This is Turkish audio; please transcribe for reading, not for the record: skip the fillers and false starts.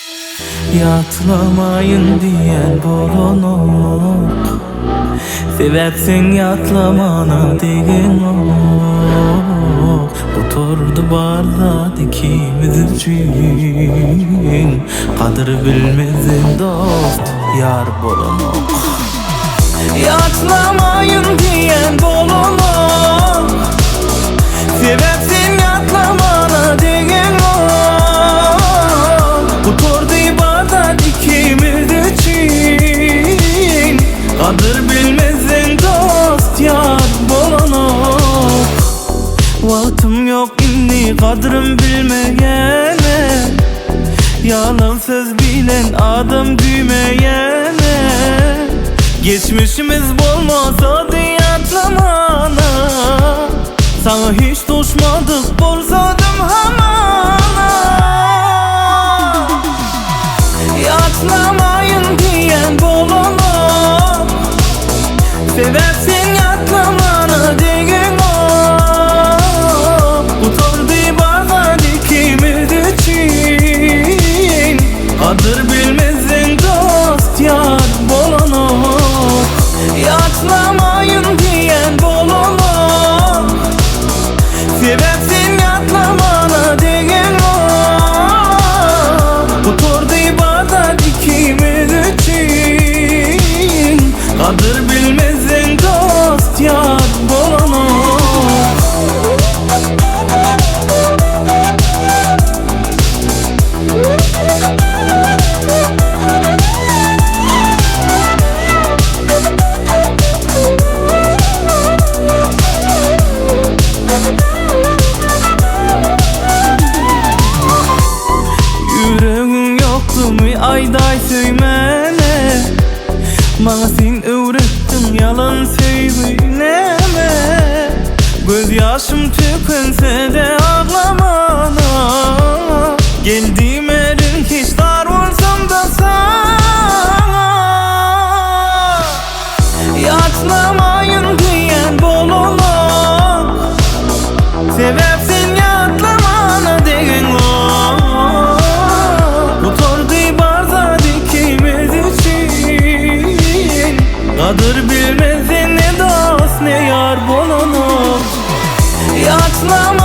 Yatlamayın diyen bolonok, sebepsin yatlamana degen ok. Oturdu barda ikimiz üçün, kadir bilmezin dost yar bolonok. Yatlamayın diyen bolonok, sebepsin yatlamana degen ok. Oturdu barda ikimiz üçün, kadir bilmezin dost yar bolonok. Vaktim yok inni kadrim bilmeyene, yalan söz bilen adam düğmeyene. Geçmişimiz bolmasa diyatlamana, sana hiç doşmadık bolsadım hamana. Yatlamayın diyen bolonok, sebepsin yatlamana degen ok. Oturdu barda ikimiz üçün, kadir bilmezin dost yar bolonok. Yatlamayın diyen bolonok, sebepsin yatlamana degen ok. Oturdu barda ikimiz üçün, kadir bilmezin dost yar bolonok. Yüreğin yoktu mu ayday söymene, bana sen öğrettin yalan söyleme. Göz yaşım tükünse de ağlamana, geldiğim erin hiç dar olsam da sana. Yatlamayın diyen bolonok, sebepsin yatlamana degen ok. Oturdu barda ikimiz üçün, kadir bilmezin ne dost ne yar bolonok. Yatlamayın